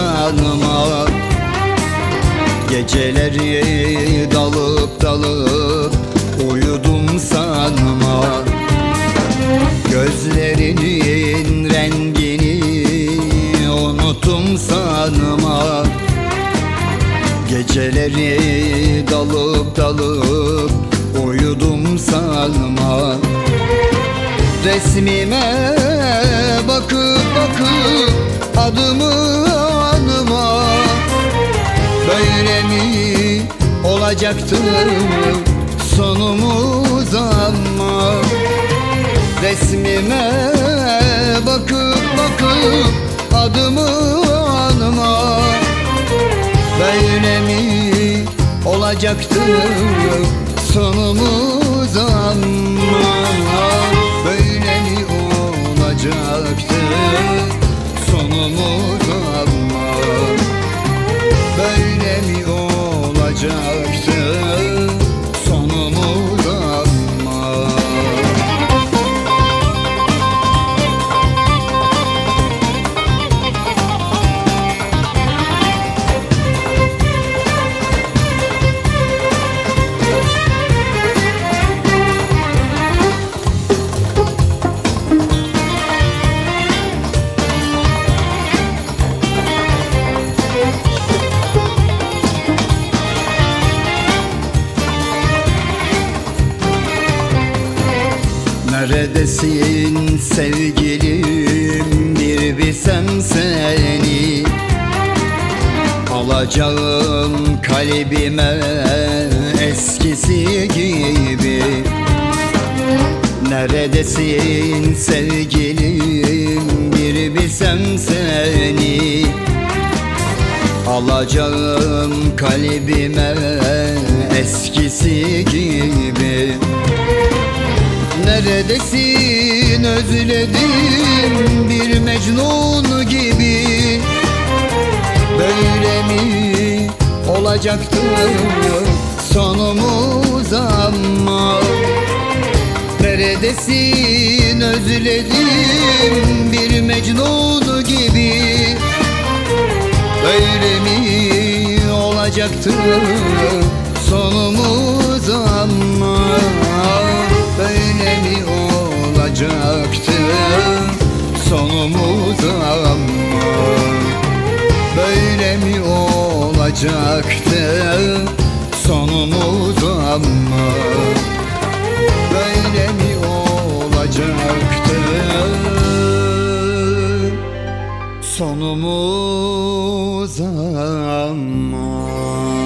sanma. Geceleri dalıp dalıp uyudum sanma. Gözlerinin rengini unuttum sanma. Geceleri dalıp dalıp uyudum sanma. Resmime bakıp bakıp adımı anma. Böyle mi olacaktı sonumuz ama. Resmime bakıp bakıp adımı anma. Böyle mi olacaktı sonumuz ama. Böyle mi olacaktı sonumuz ama. Böyle mi olacaktı sonumuz ama. Neredesin sevgilim, bir bilsem seni. Alacağım kalbime eskisi gibi. Neredesin sevgilim, bir bilsem seni. Alacağım kalbime eskisi gibi. Neredesin özledim bir Mecnun gibi. Böyle mi olacaktı sonumuz ama. Neredesin özledim bir Mecnun gibi. Böyle mi olacaktı sonumuz ama. Böyle mi olacaktı sonumuz ama. Böyle mi olacaktı sonumuz ama. Böyle mi olacaktı sonumuz ama.